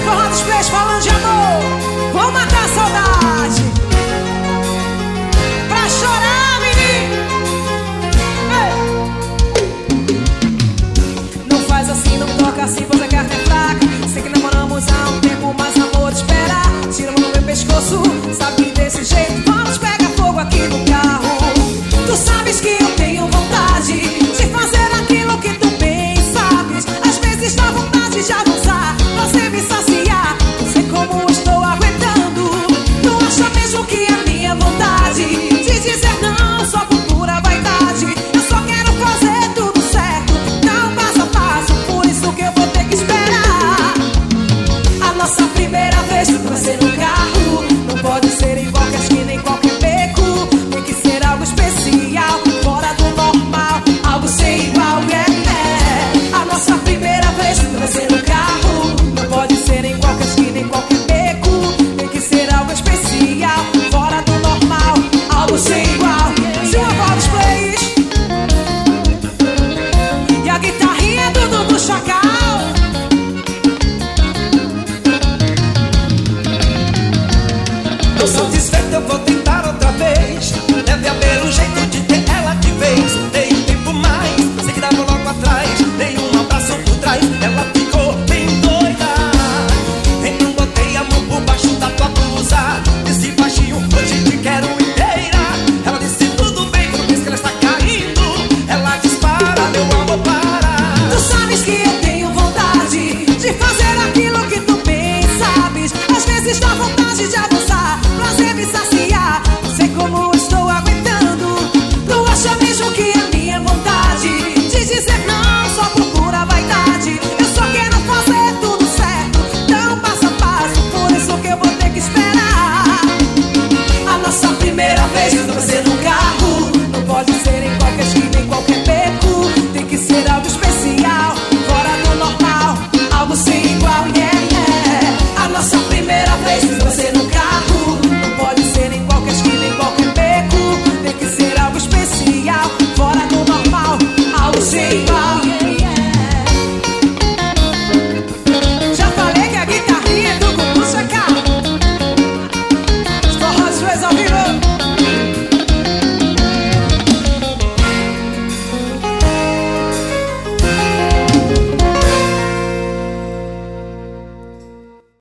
forró dos players falando de amor. Vou matar a saudade pra chorar, menino. Ei. Não faz assim, não toca assim, pois a carne é fraca. Sei que namoramos há um tempo, mas amor espera. Tira no meu pescoço, sabe que desse jeito vamos pegar fogo aqui no carro. Tu sabes que eu tenho vontade de fazer aquilo que tu bem sabes. Às vezes dá vontade de avançar, você me saciar. Não sei como estou aguentando. Tu acha mesmo que é minha vontade de dizer não, só por pura vaidade? Eu só quero fazer tudo certo, não passo a passo, por isso que eu vou ter que esperar. A nossa primeira vez vai ser no carro. Não pode ser em qualquer esquina, em qualquer beco. Tem que ser algo especial, fora do normal, algo sem igual, A nossa primeira vez vai ser no carro. Não pode ser em qualquer esquina, em qualquer beco. Tem que ser algo especial, fora do normal, algo sem igual. Se eu vou dos plays e a guitarrinha do Dudu Chacal. Tô satisfeito, eu vou tentar outra vez. Deve haver um jeito de ter ela de vez. Dei um tempo mais, sei que dava logo atrás. Dei um abraço por trás.